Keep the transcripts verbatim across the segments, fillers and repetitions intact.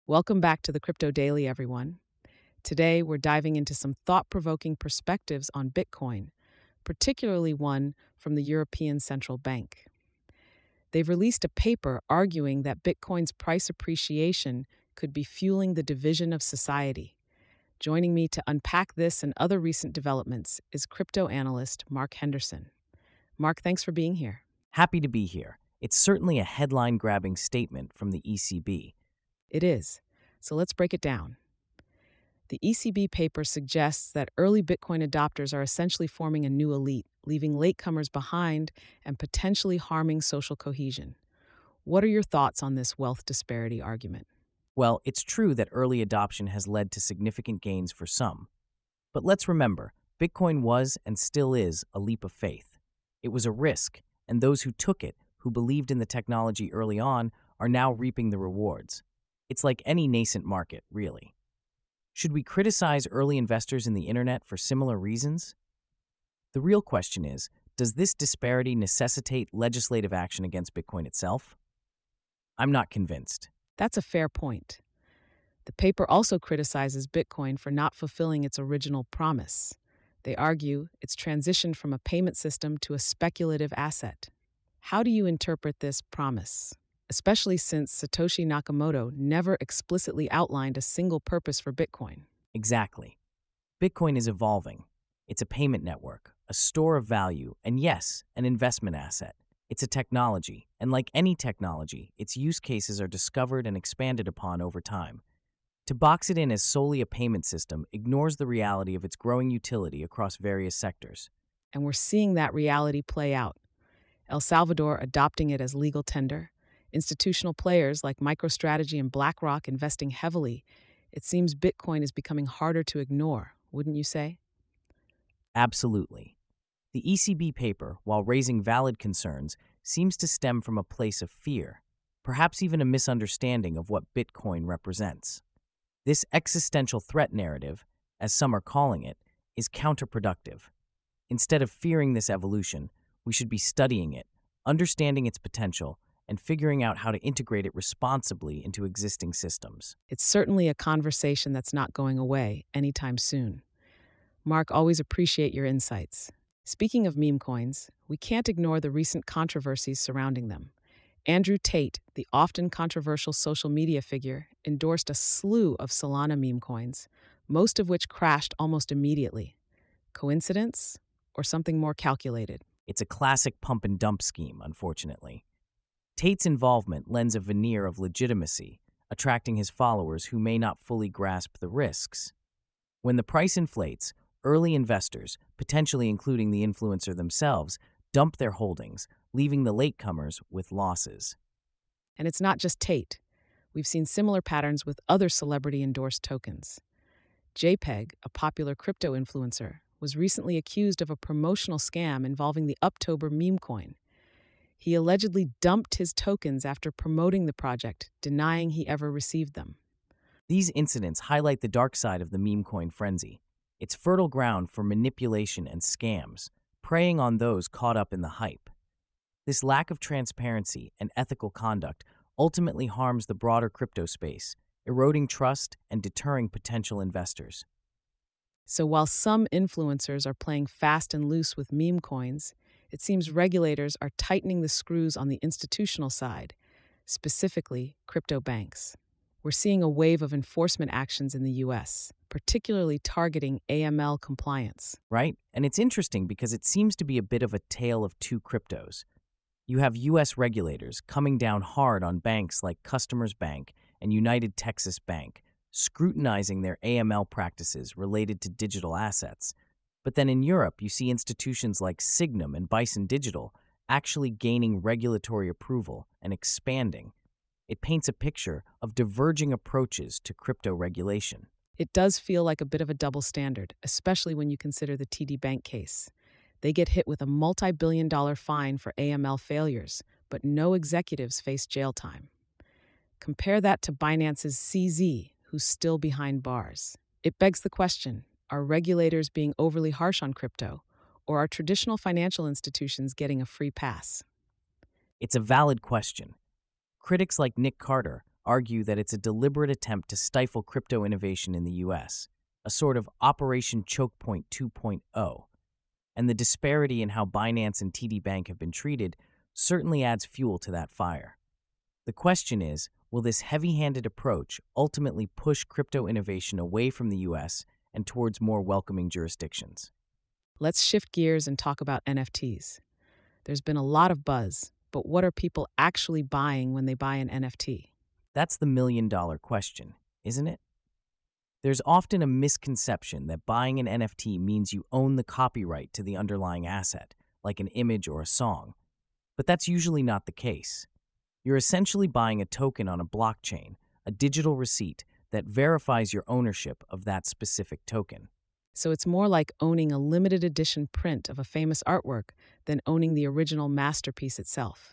Welcome back to the Crypto Daily, everyone. Today, we're diving into some thought provoking perspectives on Bitcoin, particularly one from the European Central Bank. They've released a paper arguing that Bitcoin's price appreciation could be fueling the division of society. Joining me to unpack this and other recent developments is crypto analyst Mark Henderson. Mark, thanks for being here. Happy to be here. It's certainly a headline-grabbing statement from the E C B. It is. So let's break it down. The E C B paper suggests that early Bitcoin adopters are essentially forming a new elite, leaving latecomers behind and potentially harming social cohesion. What are your thoughts on this wealth disparity argument? Well, it's true that early adoption has led to significant gains for some. But let's remember, Bitcoin was and still is a leap of faith. It was a risk, and those who took it, who believed in the technology early on, are now reaping the rewards. It's like any nascent market, really. Should we criticize early investors in the internet for similar reasons? The real question is, does this disparity necessitate legislative action against Bitcoin itself? I'm not convinced. That's a fair point. The paper also criticizes Bitcoin for not fulfilling its original promise. They argue it's transitioned from a payment system to a speculative asset. How do you interpret this promise, especially since Satoshi Nakamoto never explicitly outlined a single purpose for Bitcoin? Exactly. Bitcoin is evolving. It's a payment network, a store of value, and yes, an investment asset. It's a technology, and like any technology, its use cases are discovered and expanded upon over time. To box it in as solely a payment system ignores the reality of its growing utility across various sectors. And we're seeing that reality play out. El Salvador adopting it as legal tender, institutional players like MicroStrategy and BlackRock investing heavily. It seems Bitcoin is becoming harder to ignore, wouldn't you say? Absolutely. The E C B paper, while raising valid concerns, seems to stem from a place of fear, perhaps even a misunderstanding of what Bitcoin represents. This existential threat narrative, as some are calling it, is counterproductive. Instead of fearing this evolution, we should be studying it, understanding its potential, and figuring out how to integrate it responsibly into existing systems. It's certainly a conversation that's not going away anytime soon. Mark, always appreciate your insights. Speaking of meme coins, we can't ignore the recent controversies surrounding them. Andrew Tate, the often controversial social media figure, endorsed a slew of Solana meme coins, most of which crashed almost immediately. Coincidence or something more calculated? It's a classic pump and dump scheme, unfortunately. Tate's involvement lends a veneer of legitimacy, attracting his followers who may not fully grasp the risks. When the price inflates, early investors, potentially including the influencer themselves, dump their holdings, leaving the latecomers with losses. And it's not just Tate. We've seen similar patterns with other celebrity-endorsed tokens. JPEG, a popular crypto influencer, was recently accused of a promotional scam involving the Uptober meme coin. He allegedly dumped his tokens after promoting the project, denying he ever received them. These incidents highlight the dark side of the meme coin frenzy. It's fertile ground for manipulation and scams, preying on those caught up in the hype. This lack of transparency and ethical conduct ultimately harms the broader crypto space, eroding trust and deterring potential investors. So while some influencers are playing fast and loose with meme coins, it seems regulators are tightening the screws on the institutional side, specifically crypto banks. We're seeing a wave of enforcement actions in the U S, particularly targeting A M L compliance. Right? And it's interesting because it seems to be a bit of a tale of two cryptos. You have U S regulators coming down hard on banks like Customers Bank and United Texas Bank, scrutinizing their A M L practices related to digital assets. But then in Europe, you see institutions like Signum and Bison Digital actually gaining regulatory approval and expanding. It paints a picture of diverging approaches to crypto regulation. It does feel like a bit of a double standard, especially when you consider the T D Bank case. They get hit with a multi-billion dollar fine for A M L failures, but no executives face jail time. Compare that to Binance's C Z, who's still behind bars. It begs the question, are regulators being overly harsh on crypto, or are traditional financial institutions getting a free pass? It's a valid question. Critics like Nick Carter argue that it's a deliberate attempt to stifle crypto innovation in the U S, a sort of Operation Choke Point 2.0. And the disparity in how Binance and T D Bank have been treated certainly adds fuel to that fire. The question is, will this heavy-handed approach ultimately push crypto innovation away from the U S and towards more welcoming jurisdictions? Let's shift gears and talk about N F Ts. There's been a lot of buzz, but what are people actually buying when they buy an N F T? That's the million-dollar question, isn't it? There's often a misconception that buying an N F T means you own the copyright to the underlying asset, like an image or a song. But that's usually not the case. You're essentially buying a token on a blockchain, a digital receipt that verifies your ownership of that specific token. So it's more like owning a limited edition print of a famous artwork than owning the original masterpiece itself.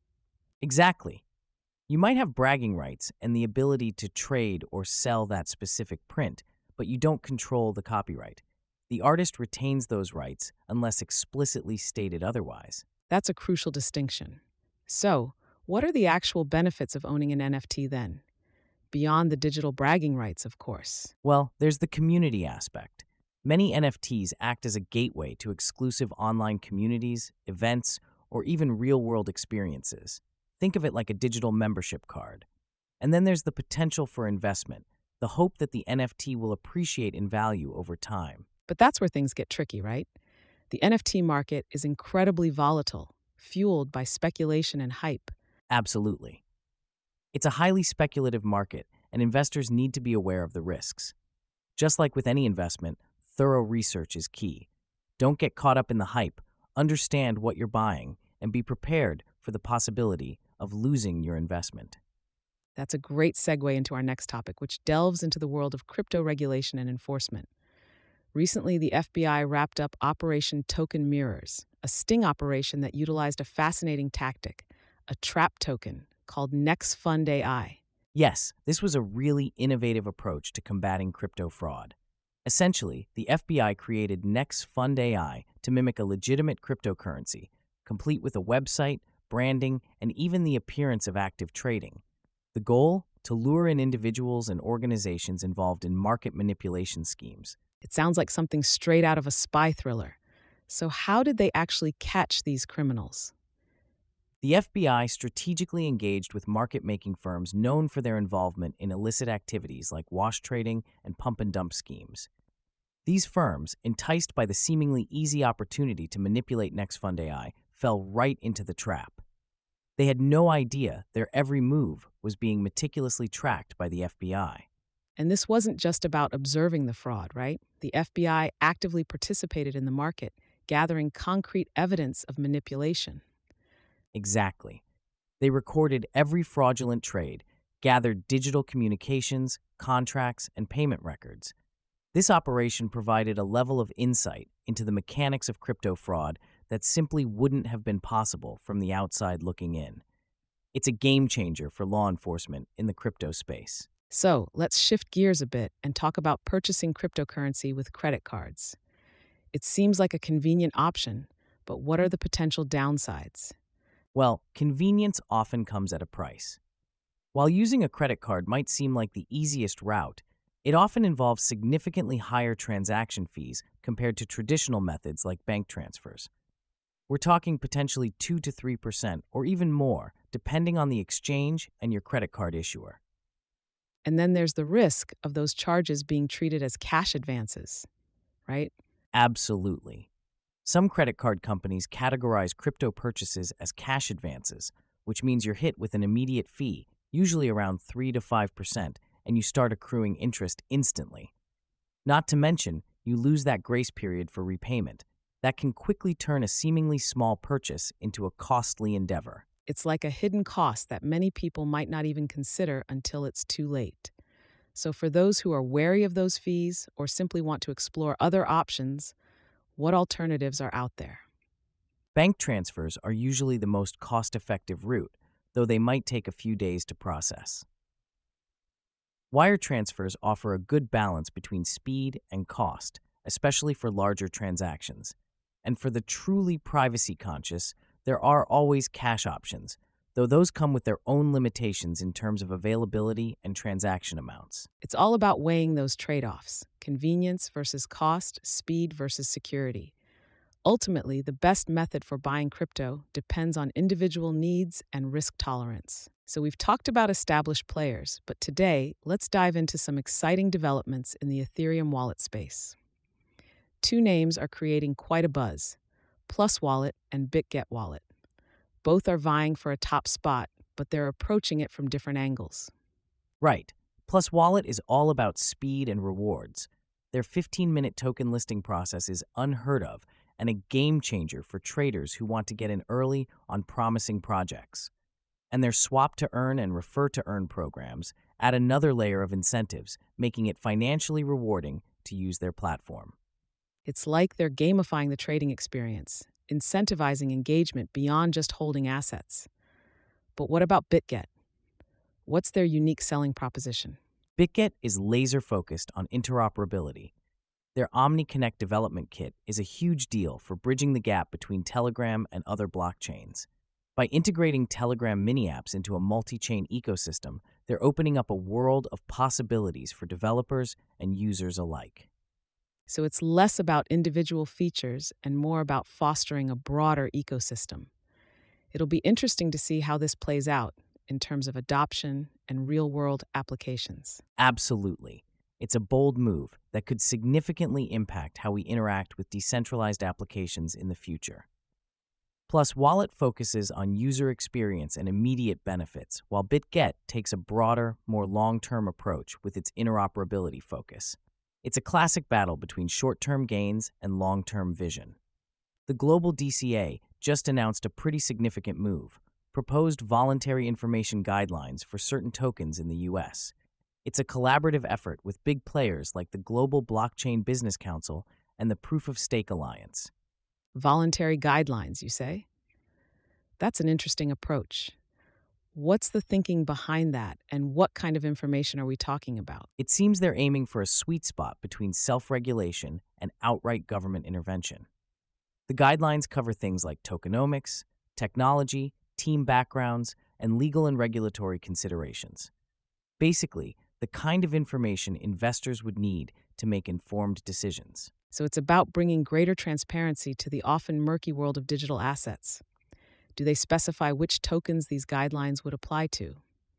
Exactly. You might have bragging rights and the ability to trade or sell that specific print, but you don't control the copyright. The artist retains those rights unless explicitly stated otherwise. That's a crucial distinction. So, what are the actual benefits of owning an N F T then? Beyond the digital bragging rights, of course. Well, there's the community aspect. Many N F Ts act as a gateway to exclusive online communities, events, or even real-world experiences. Think of it like a digital membership card. And then there's the potential for investment, the hope that the N F T will appreciate in value over time. But that's where things get tricky, right? The N F T market is incredibly volatile, fueled by speculation and hype. Absolutely. It's a highly speculative market, and investors need to be aware of the risks. Just like with any investment, thorough research is key. Don't get caught up in the hype, understand what you're buying, and be prepared for the possibility of losing your investment. That's a great segue into our next topic, which delves into the world of crypto regulation and enforcement. Recently, the F B I wrapped up Operation Token Mirrors, a sting operation that utilized a fascinating tactic, a trap token called Nex Fund A I. Yes, this was a really innovative approach to combating crypto fraud. Essentially, the F B I created Nex Fund A I to mimic a legitimate cryptocurrency, complete with a website, branding, and even the appearance of active trading. The goal? To lure in individuals and organizations involved in market manipulation schemes. It sounds like something straight out of a spy thriller. So how did they actually catch these criminals? The F B I strategically engaged with market-making firms known for their involvement in illicit activities like wash trading and pump-and-dump schemes. These firms, enticed by the seemingly easy opportunity to manipulate Nex Fund A I, fell right into the trap. They had no idea their every move was being meticulously tracked by the F B I. And this wasn't just about observing the fraud, right? The F B I actively participated in the market, gathering concrete evidence of manipulation. Exactly. They recorded every fraudulent trade, gathered digital communications, contracts, and payment records. This operation provided a level of insight into the mechanics of crypto fraud that simply wouldn't have been possible from the outside looking in. It's a game changer for law enforcement in the crypto space. So, let's shift gears a bit and talk about purchasing cryptocurrency with credit cards. It seems like a convenient option, but what are the potential downsides? Well, convenience often comes at a price. While using a credit card might seem like the easiest route, it often involves significantly higher transaction fees compared to traditional methods like bank transfers. We're talking potentially two to three percent or even more, depending on the exchange and your credit card issuer. And then there's the risk of those charges being treated as cash advances, right? Absolutely. Some credit card companies categorize crypto purchases as cash advances, which means you're hit with an immediate fee, usually around three to five percent, and you start accruing interest instantly. Not to mention, you lose that grace period for repayment. That can quickly turn a seemingly small purchase into a costly endeavor. It's like a hidden cost that many people might not even consider until it's too late. So for those who are wary of those fees or simply want to explore other options, what alternatives are out there? Bank transfers are usually the most cost-effective route, though they might take a few days to process. Wire transfers offer a good balance between speed and cost, especially for larger transactions. And for the truly privacy-conscious, there are always cash options, though those come with their own limitations in terms of availability and transaction amounts. It's all about weighing those trade offs: convenience versus cost, speed versus security. Ultimately, the best method for buying crypto depends on individual needs and risk tolerance. So, we've talked about established players, but today, let's dive into some exciting developments in the Ethereum wallet space. Two names are creating quite a buzz: Plus Wallet and BitGet Wallet. Both are vying for a top spot, but they're approaching it from different angles. Right. Plus Wallet is all about speed and rewards. Their fifteen-minute token listing process is unheard of and a game changer for traders who want to get in early on promising projects. And their swap to earn and refer to earn programs add another layer of incentives, making it financially rewarding to use their platform. It's like they're gamifying the trading experience, incentivizing engagement beyond just holding assets. But what about BitGet? What's their unique selling proposition? BitGet is laser-focused on interoperability. Their OmniConnect development kit is a huge deal for bridging the gap between Telegram and other blockchains. By integrating Telegram mini-apps into a multi-chain ecosystem, they're opening up a world of possibilities for developers and users alike. So it's less about individual features and more about fostering a broader ecosystem. It'll be interesting to see how this plays out in terms of adoption and real-world applications. Absolutely. It's a bold move that could significantly impact how we interact with decentralized applications in the future. Plus, Wallet focuses on user experience and immediate benefits, while BitGet takes a broader, more long-term approach with its interoperability focus. It's a classic battle between short-term gains and long-term vision. The global D C A just announced a pretty significant move: proposed voluntary information guidelines for certain tokens in the U S. It's a collaborative effort with big players like the Global Blockchain Business Council and the Proof of Stake Alliance. Voluntary guidelines, you say? That's an interesting approach. What's the thinking behind that, and what kind of information are we talking about? It seems they're aiming for a sweet spot between self-regulation and outright government intervention. The guidelines cover things like tokenomics, technology, team backgrounds, and legal and regulatory considerations. Basically, the kind of information investors would need to make informed decisions. So it's about bringing greater transparency to the often murky world of digital assets. Do they specify which tokens these guidelines would apply to?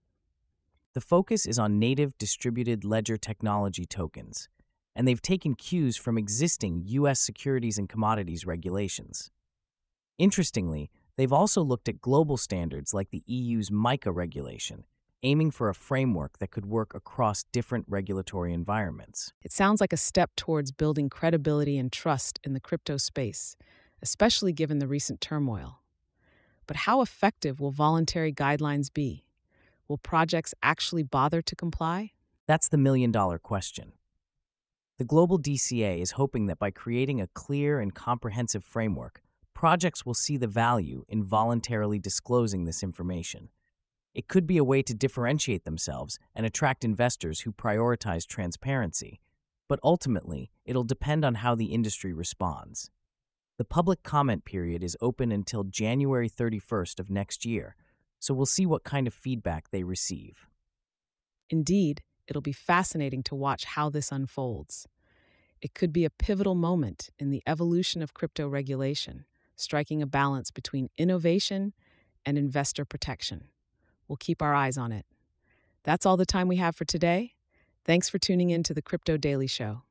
The focus is on native distributed ledger technology tokens, and they've taken cues from existing U S securities and commodities regulations. Interestingly, they've also looked at global standards like the E U's MiCA regulation, aiming for a framework that could work across different regulatory environments. It sounds like a step towards building credibility and trust in the crypto space, especially given the recent turmoil. But how effective will voluntary guidelines be? Will projects actually bother to comply? That's the million-dollar question. The global D C A is hoping that by creating a clear and comprehensive framework, projects will see the value in voluntarily disclosing this information. It could be a way to differentiate themselves and attract investors who prioritize transparency, but ultimately, it'll depend on how the industry responds. The public comment period is open until January thirty-first of next year, so we'll see what kind of feedback they receive. Indeed, it'll be fascinating to watch how this unfolds. It could be a pivotal moment in the evolution of crypto regulation, striking a balance between innovation and investor protection. We'll keep our eyes on it. That's all the time we have for today. Thanks for tuning in to the Crypto Daily Show.